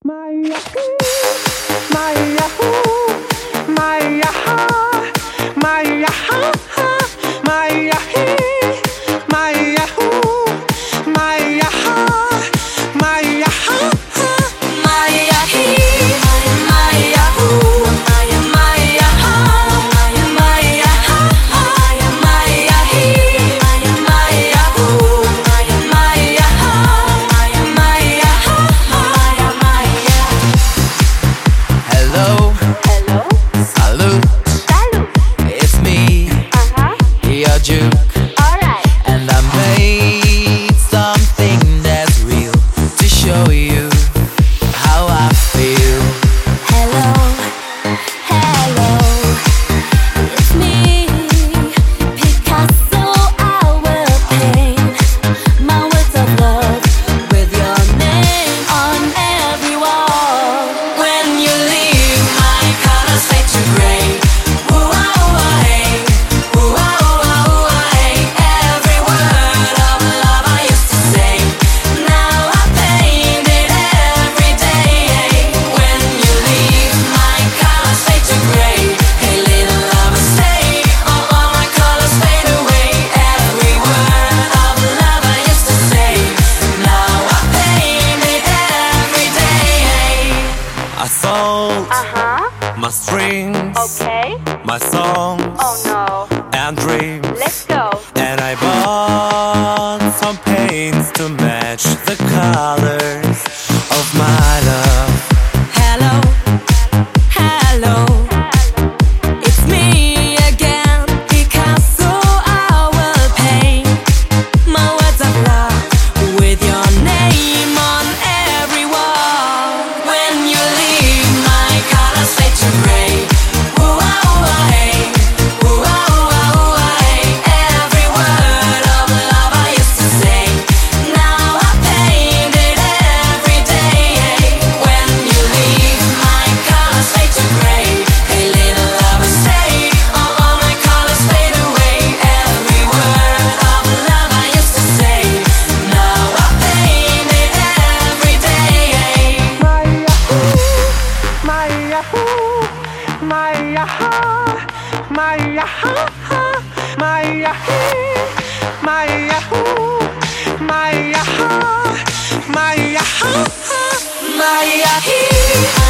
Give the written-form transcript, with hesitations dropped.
My Yahoo, my Yahoo, my Yahoo, my Yahoo, my Yahoo, my Yahoo, my Yahoo, my Yahoo, my Yahoo, my Yahoo, my Yahoo, my Yahoo, my Yahoo, my Yahoo, my Yahoo, my Hello, Hello, salute, salud, it's me, your Duke, alright. and I made something that's real to show you how I feel. Hello, hello, it's me, Picasso. I will paint my words of love with your name on every wall. When you leave, my colors fade to gray. Ooh, ah, ooh, ah, hey. Ooh, ah, ooh, ah, ooh, ah, hey. Every word of love I used to say, now I paint it every day. When you leave, my colors fade to gray. Hey, little lover, stay. All my colors fade away. Every word of love I used to say, now I paint it every day. I sold Uh-huh, my strings, okay. my songs, Oh no, and dreams, let's go. and I bought some paints to match the colors of my love. Hello, hello, it's me again, Picasso. I will paint my words of love with your name on every wall. When you leave, my colors fade to gray. Ooh, ah, ooh, ah, hey. Ooh, ah, ooh, ah, ooh, ah, hey. Every word of love I used to say, now I paint it every day. When you leave, my colors fade to gray. Hey, little lover, stay. All my colors fade away. Every word of love I used to say, now I paint it every day. my Yahoo, my Yahoo, my Yahoo, my Yahoo, my Yahoo, my Yahoo, my Yahoo, my Yahoo, My Yahoo.